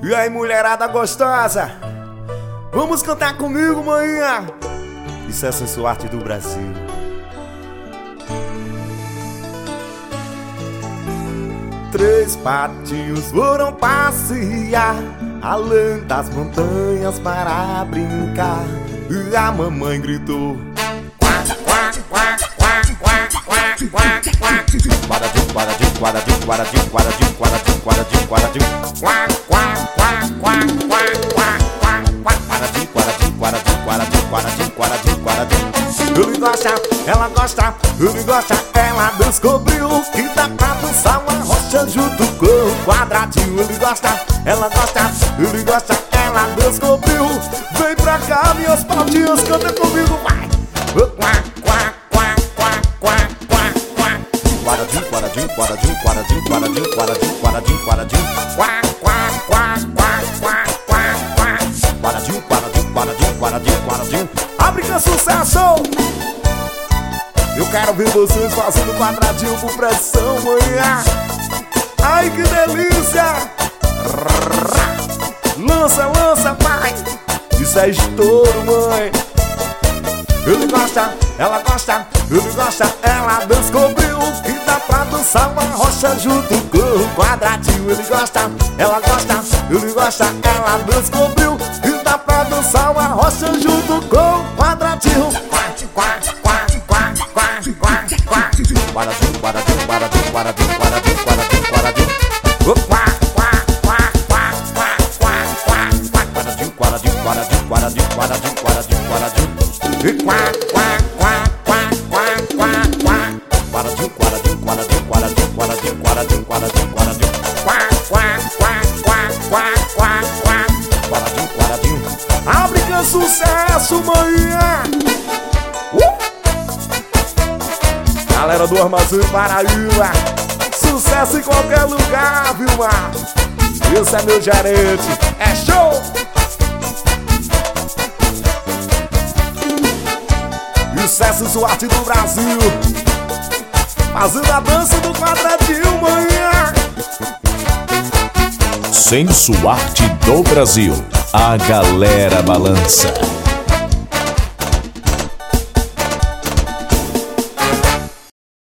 E aí, mulherada gostosa, vamos cantar comigo, manhã. Isso é sensual arte do Brasil. Três patinhos foram passear além das montanhas para brincar. E a mamãe gritou: quadradinho, quadradinho, quadradinho, quadradinho, quadradinho, quadradinho, quadradinho, quadradinho, quadradinho, quadradinho, quadradinho, quadradinho, quadradinho, quadradinho. Ele gosta, ela gosta, ele gosta, ela descobriu que dá pra dançar uma rocha junto com o quadradinho. Ele gosta, ela gosta, ele gosta, ela descobriu. Vem pra cá, minhas patinhas, canta comigo, vai! Quadradinho, quadradinho, quadradinho, quadradinho, quadradinho, quadradinho, quadradinho, quadradinho, quadradinho, quadradinho, quadradinho, quadradinho, quadradinho. Abre que é sucesso! Eu quero ver vocês fazendo quadradinho com pressão, manhã. Ai, que delícia! Lança, lança, pai! Isso é estouro, mãe! Ele gosta, ela gosta, ele gosta, ela descobriu que dá pra dançar uma rocha junto com o quadradinho. Ele gosta, ela gosta, ele gosta, ela descobriu que dá pra dançar uma rocha junto com o quadradinho. Quadradinho, quadradinho, quadradinho, quadradinho, quadradinho, quadradinho, quadradinho. Quadradinho, quadradinho, quadradinho, quadradinho, quadradinho, quadradinho, quadradinho. Quadradinho, quadradinho, quadradinho, quadradinho, quadradinho, quadradinho, quadradinho, quadradinho. Quadradinho, quadradinho. Abre que é sucesso, manhã. Galera do Armazém Paraíba, sucesso em qualquer lugar, viu, mar? Esse é meu gerente, é show! Isso é sensual arte do Brasil, fazendo a dança do quadradinho, manhã. Sensual arte do Brasil, a galera balança.